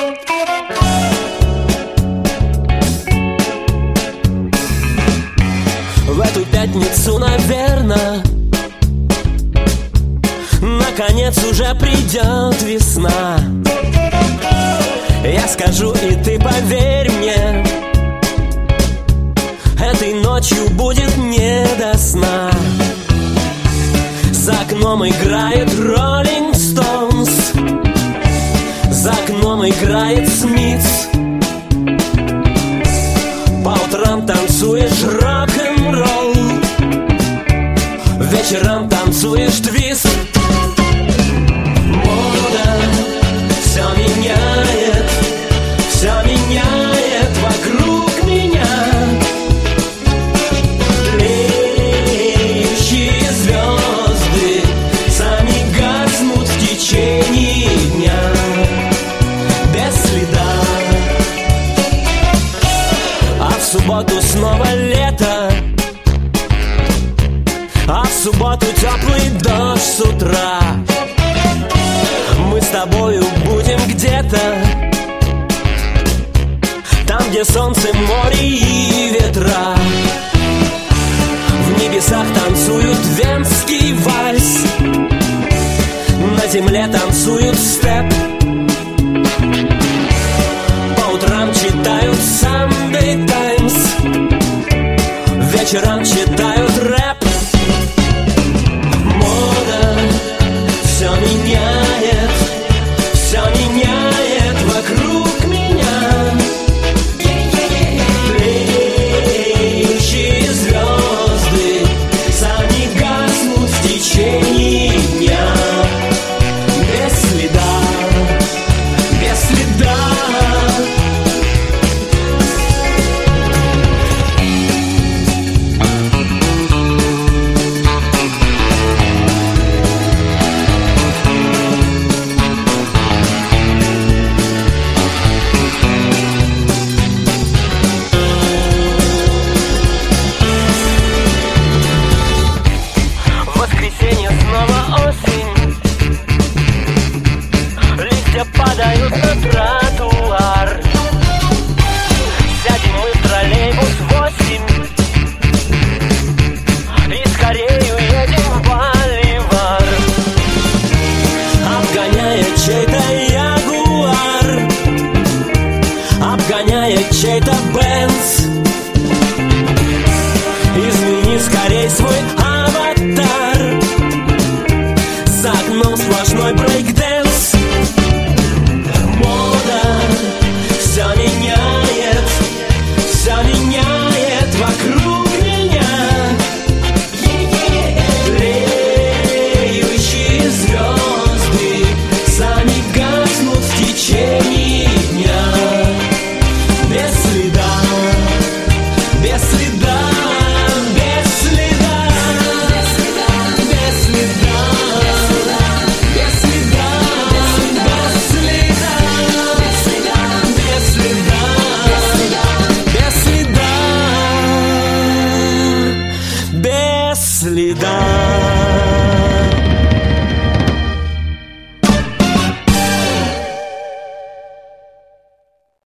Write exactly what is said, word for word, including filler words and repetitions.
В эту пятницу, наверно, наконец уже придет весна. Я скажу, и ты поверь мне, этой ночью будет не до сна. За окном играет Rolling Stones, за окном играет Смитс. По утрам танцуешь рок-н-ролл, вечером танцуешь твист. Мода все меняет, все меняет вокруг меня. Тлеющие звезды сами гаснут в течение дня, без следа. А в субботу снова лето, а в субботу теплый дождь с утра. Мы с тобою будем где-то там, где солнце, море и ветра. В небесах танцуют венский вальс, на земле танцуют степ. По утрам читают Sunday Times, вечером читают рэп. Мода все меняет, все меняет вокруг меня. Тлеющие звезды сами гаснут в течение дня, без следа, без следа. Падают на тротуар. Сядем мы в троллейбус восемь и скорее уедем в Боливар, обгоняя чей-то ягуар, обгоняя чей-то Бенц. Измени скорей свой аватар, за окном сплошной брейк-дэнс. Все меняет, все меняет вокруг меня. Тлеющие звезды сами гаснут в течение дня, без следа, без следа, без следа, без следа, без следа, без следа, без следа. Без следа, без следа, без следа.